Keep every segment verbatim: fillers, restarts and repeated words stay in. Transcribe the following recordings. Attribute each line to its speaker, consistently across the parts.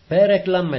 Speaker 1: פרק למד.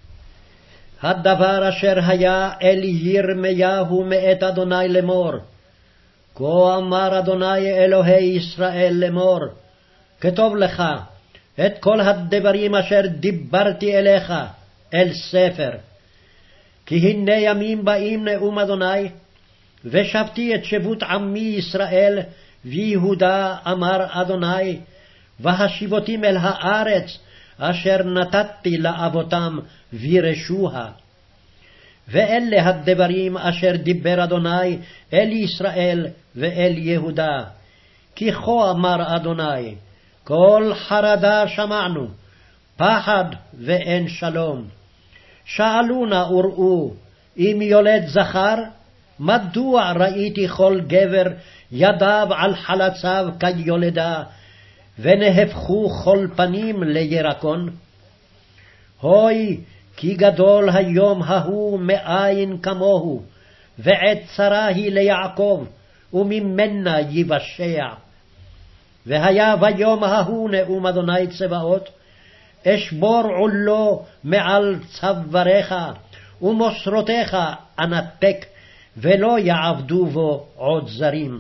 Speaker 1: הדבר אשר היה אל ירמיהו מאת אדוני לאמור, כה אמר אדוני אלוהי ישראל לאמור, כתוב לך את כל הדברים אשר דיברתי אליך אל ספר. כי הנה ימים באים נאום אדוני, ושבתי את שבות עמי ישראל ויהודה, אמר אדוני, והשיבותים אל הארץ אשר נתתי לאבותם וירשוה. ואלה הדברים אשר דיבר אדוני אל ישראל ואל יהודה. כי כה אמר אדוני, כל חרדה שמענו, פחד ואין שלום. שאלו נא וראו, אם יולד זכר, מדוע ראיתי כל גבר ידיו על חלציו כיולדה, ונהפכו כל פנים לירקון? הוי, כי גדול היום ההוא מאין כמוהו, ועת צרה היא ליעקב, וממנה יבשע. והיה ביום ההוא נאום אדוני צבאות, אשבור עולו מעל צוואריך, ומוסרותיך אנתק, ולא יעבדו בו עוד זרים.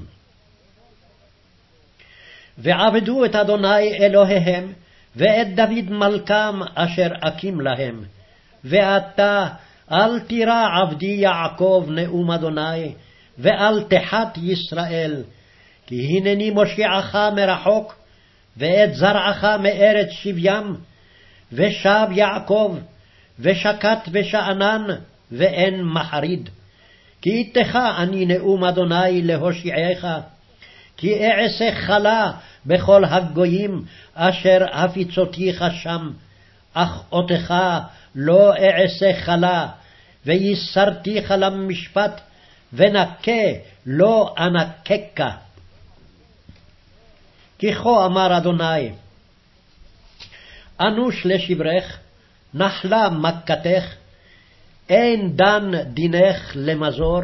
Speaker 1: ועבדו את אדוני אלוהיהם, ואת דוד מלכם אשר אקים להם. ואתה אל תירא עבדי יעקב נאום אדוני, ואל תחת ישראל, כי הנני מושיעך מרחוק, ואת זרעך מארץ שבים, ושב יעקב, ושקט ושאנן, ואין מחריד. כי איתך אני נאום אדוני להושיעך, כי אעשה חלה בכל הגויים אשר הפיצותיך שם, אך אותך לא אעשה חלה, ויסרתיך למשפט, ונקה לא אנקקה. כי כה אמר אדוני, אנוש לשברך, נחלה מכתך, אין דן דינך למזור,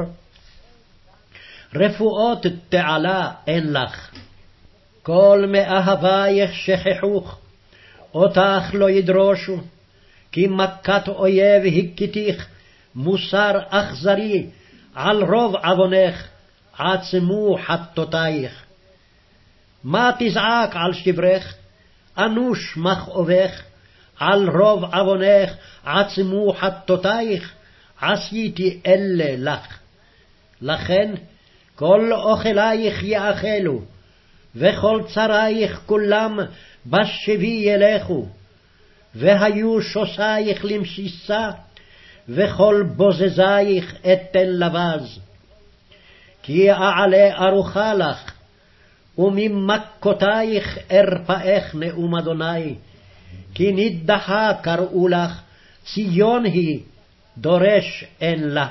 Speaker 1: רפואות תעלה אין לך. כל מאהבייך שכחוך, אותך לא ידרושו, כי מכת אויב הכיתיך, מוסר אכזרי, על רוב עוונך, עצמו חטאותייך. מה תזעק על שברך? אנוש מכאובך, על רוב עוונך, עצמו חטאותייך, עשיתי אלה לך. לכן כל אוכלייך יאכלו, וכל צריך כולם בשבי ילכו, והיו שוסייך למשיסה, וכל בוזזייך אתן לבז. כי אעלה ארוחה לך, וממכותייך ארפאך נאום אדוני, כי נדחה קראו לך, ציון היא, דורש אין לה.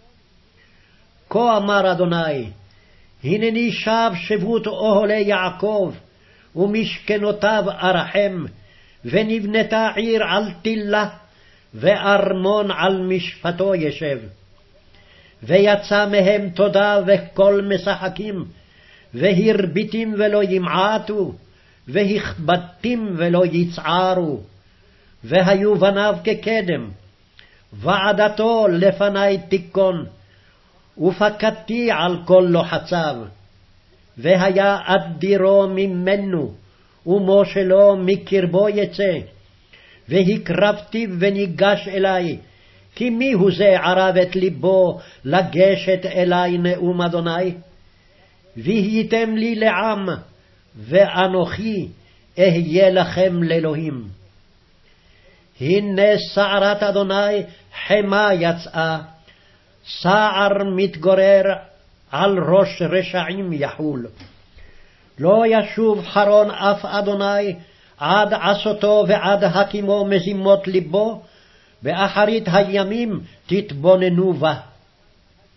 Speaker 1: כה אמר אדוני, הנני שב שבות אוהלי יעקב, ומשכנותיו ארחם, ונבנתה עיר על תלה, וארמון על משפטו ישב. ויצא מהם תודה וכל משחקים, והרביתים ולא ימעטו, והכבדתים ולא יצערו. והיו בניו כקדם, ועדתו לפני תיכון, ופקדתי על כל לוחציו. והיה אדירו ממנו, ומושלו מקרבו יצא. והקרבתי וניגש אלי, כי מי הוא זה ערב את ליבו לגשת אלי נאום אדוני? והייתם לי לעם, ואנוכי אהיה לכם לאלוהים. הנה סערת אדוני חמה יצאה, סער מתגורר על ראש רשעים יחול. לא ישוב חרון אף אדוני עד עשותו ועד הקימו מזימות ליבו, באחרית הימים תתבוננו בה.